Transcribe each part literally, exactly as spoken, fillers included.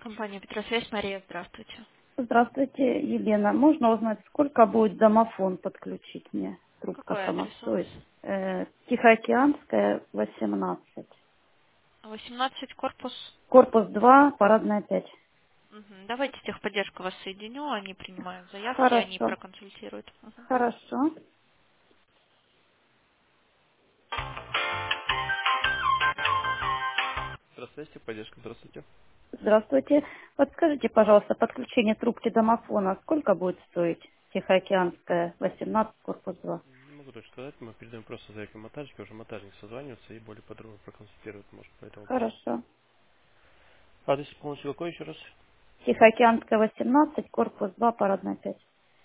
Компания Петросвязь, Мария, здравствуйте. Здравствуйте, Елена. Можно узнать, сколько будет домофон подключить мне? Трубка Какой сама адрес у вас? стоит. Э, Тихоокеанская, восемнадцать. восемнадцать корпус. Корпус два, парадная пять. Мгм. Давайте техподдержку вас соединю, они принимают заявки, они Хорошо, проконсультируют. Мгм. хорошо. Здравствуйте, поддержка, здравствуйте. Здравствуйте. Подскажите, пожалуйста, подключение трубки домофона сколько будет стоить? Тихоокеанская, восемнадцать, корпус два. Не могу точно сказать, мы передаем просто заявку монтажника, уже монтажник созванивается и более подробно проконсультирует, может, по этому поводу. Хорошо. Адрес полностью какой еще раз? Тихоокеанская, восемнадцать, корпус два, парадная пять.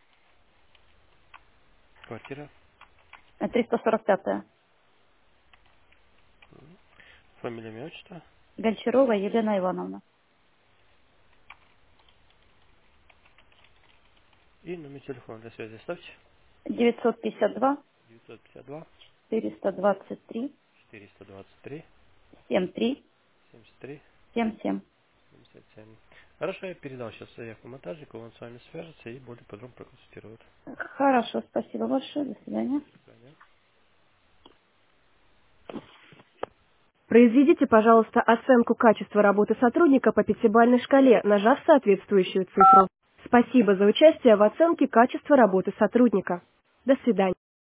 Квартира. Э, триста сорок пятая. Фамилия, имя, отчество. Гончарова Елена Ивановна. И номер телефона для связи оставьте. девятьсот пятьдесят два, девятьсот пятьдесят два четыреста двадцать три, четыреста двадцать три семь три семьдесят три семь семь. семьдесят семь. Хорошо, я передал сейчас заявку монтажнику, он с вами свяжется и более подробно проконсультирует. Хорошо, спасибо большое. До свидания. До свидания. Произведите, пожалуйста, оценку качества работы сотрудника по пятибалльной шкале, нажав соответствующую цифру. Спасибо за участие в оценке качества работы сотрудника. До свидания.